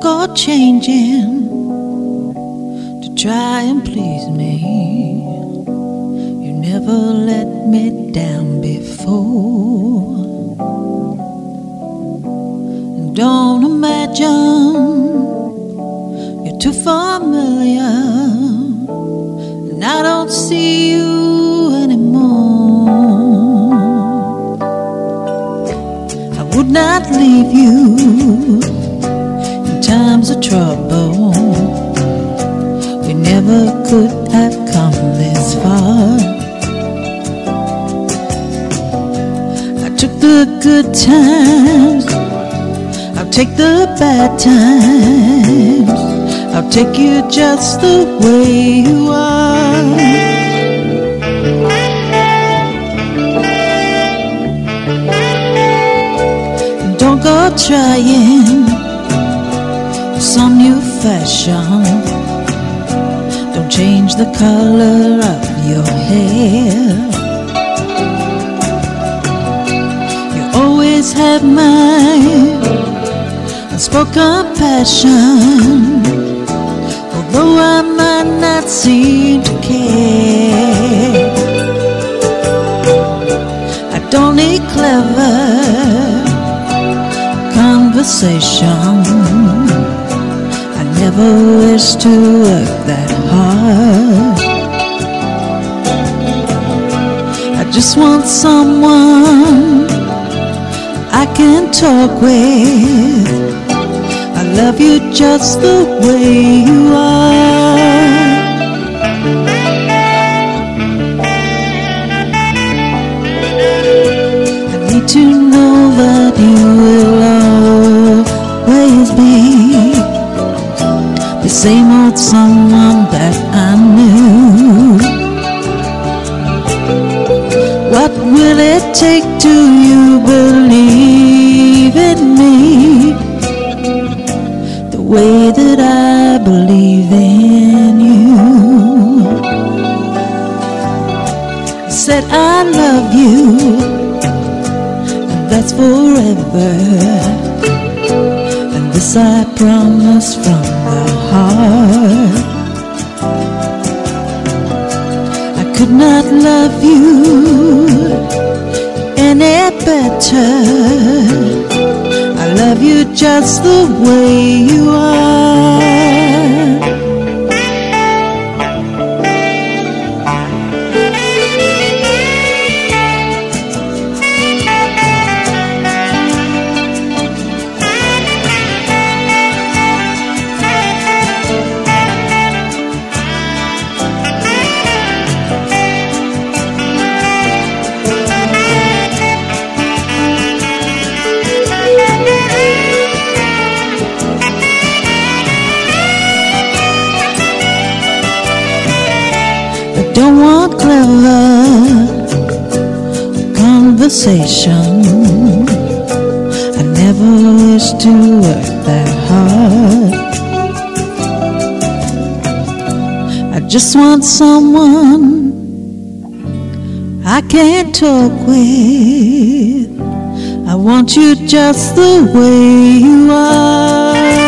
go changing to try and please me. You never let me down before. And don't imagine you're too familiar, and I don't see you anymore. I would not leave you in times of trouble. We never could have come this far. I took the good times, I'll take the bad times. I'll take you just the way you are. Don't go trying some new fashion. Don't change the color of your hair. You always have my unspoken passion, although I might not seem to care. I don't need clever conversation. I never wish to work that hard. I just want someone I can talk with. I love you just the way you are. I need to know that you will always be the same old someone that I knew. What will it take to you believe in me the way that I believe in you? I said I love you, and that's forever, and this I promise from the heart. I could not love you any better. I love you just the way you are. Don't want clever conversation. I never wish to work that hard. I just want someone I can talk with. I want you just the way you are.